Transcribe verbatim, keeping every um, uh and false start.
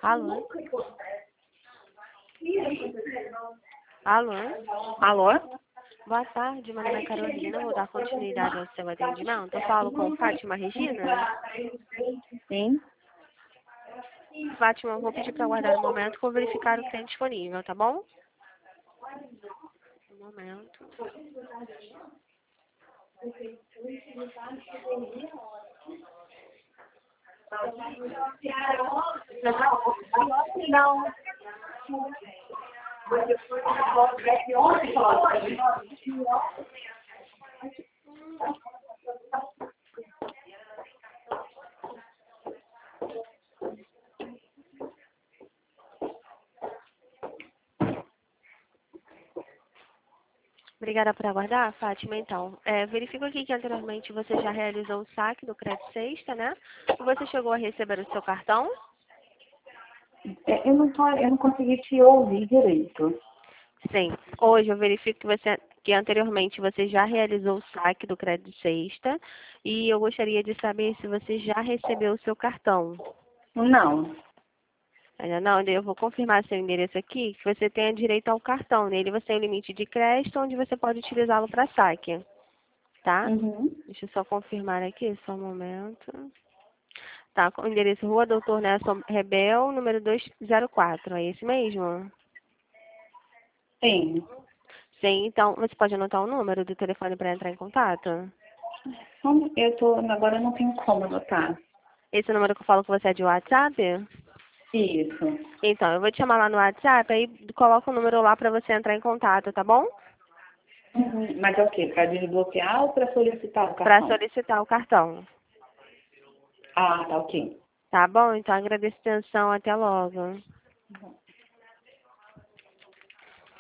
Alô? Alô? Alô? Boa tarde, meu nome é Carolina, vou dar continuidade ao seu atendimento. Eu falo com Fátima Regina. Sim. Fátima, eu vou pedir para aguardar um momento que eu vou verificar o que tem disponível, tá bom? Um momento. Não. Obrigada por aguardar, Fátima. Então, é, verifico aqui que anteriormente você já realizou o saque do Crédito Sexta, né? E você chegou a receber o seu cartão? É, Eu não, tô, eu não consegui te ouvir direito. Sim. Hoje eu verifico que, você, que anteriormente você já realizou o saque do Crédito Sexta e eu gostaria de saber se você já recebeu o seu cartão. Não. Ainda não? Eu vou confirmar seu endereço aqui, que você tenha direito ao cartão. Nele você tem um limite de crédito onde você pode utilizá-lo para saque, tá? Uhum. Deixa eu só confirmar aqui, só um momento. Tá, com o endereço Rua Doutor Nelson Rebel, número duzentos e quatro, é esse mesmo? Sim. Sim, então você pode anotar o número do telefone para entrar em contato? Como eu tô, agora eu não tenho como anotar. Esse número que eu falo com você é de WhatsApp? Isso. Então, eu vou te chamar lá no WhatsApp, aí coloca o número lá para você entrar em contato, tá bom? Uhum. Mas é o quê? Para desbloquear ou para solicitar o Para cartão? solicitar o cartão. Ah, tá ok. Tá bom? Então agradeço a atenção, até logo.